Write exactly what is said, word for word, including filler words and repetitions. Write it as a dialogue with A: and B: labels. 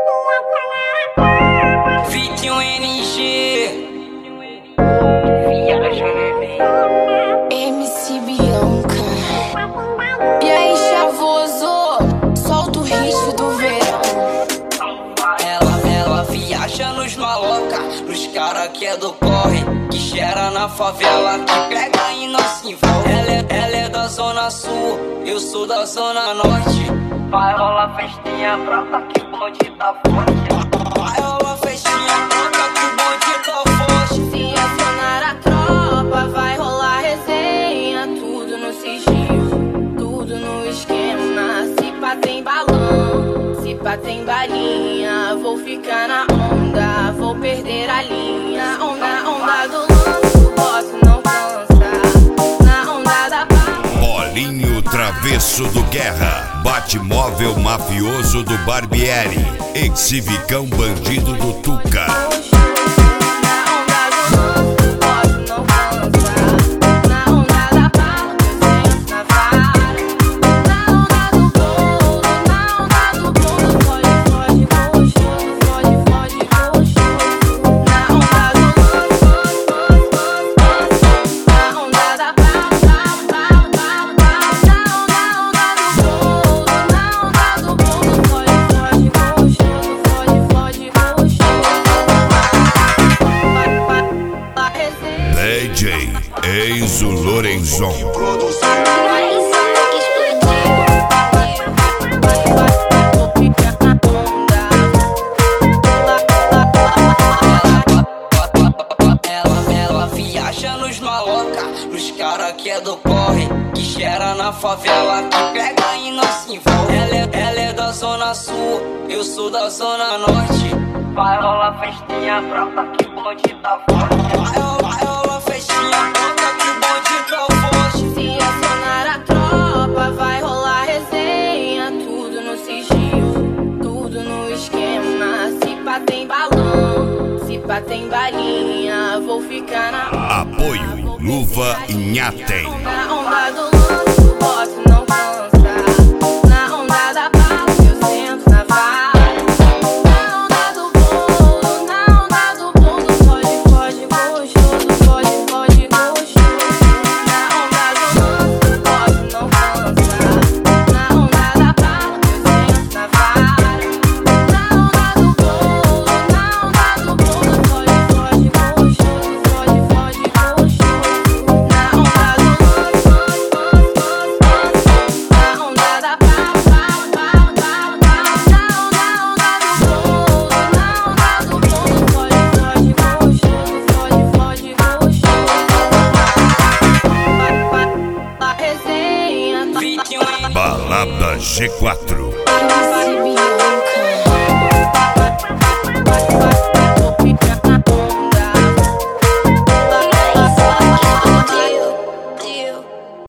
A: Vitinho N G
B: M C Bianca. E aí, chavoso, solta o hit do verão.
A: Ela, ela viaja nos maloca, nos cara que é do corre, que cheira na favela, que pega e não se envolve. Ela é, ela é da zona sul, eu sou da zona norte. Vai rolar festinha brota que o bonde tá forte. Vai rolar festinha brota que o bonde tá forte.
B: Se acionar a tropa, vai rolar resenha. Tudo no sigilo, tudo no esquema. Se pá tem balão, se pá tem balinha. Vou ficar na onda, vou perder a linha. Onda, onda do lanço, posso não cansa. Na onda da paz.
C: Bolinho Travesso do Guerra, Batmóvel Mafioso do Barbieri, Exivicão Bandido do Tuca. D J Enzo Lorenzon.
A: Ela, ela viaja nos maloca, nos cara que é do corre, que cheira na favela, que pega e não se envolve. Ela é, ela é da zona sul, eu sou da zona norte. Vai rolar festinha brota que o bonde tá forte. Vai rolar, vai rolar festinha brota que o bonde tá forte.
B: Se acionar a tropa, vai rolar resenha. Tudo no sigilo, tudo no esquema. Se pá tem balão, se pá tem balinha. Vou ficar na
C: Apoio Luva Inhatem.
B: Na onda do lanço, posso não cansa. Na onda da bala, eu sento na vara. Na onda do bolo, na onda do bolo. Pode, pode, gostoso, pode, pode, gostoso. Na onda do lanço, posso não cansa. Na onda da bala, eu sento na vara. Na onda do bolo, na onda do bolo. Pode, pode, gostoso, pode, pode, gostoso. Na onda do lanço, na onda da bala, bala, bala, bala, bala. Na onda, onda do bolo, na onda do bolo. Pode, pode, gostoso, pode, pode, gostoso. Vai, vai, vai, resenha.
A: Vitinho N G
C: Balada G quatro.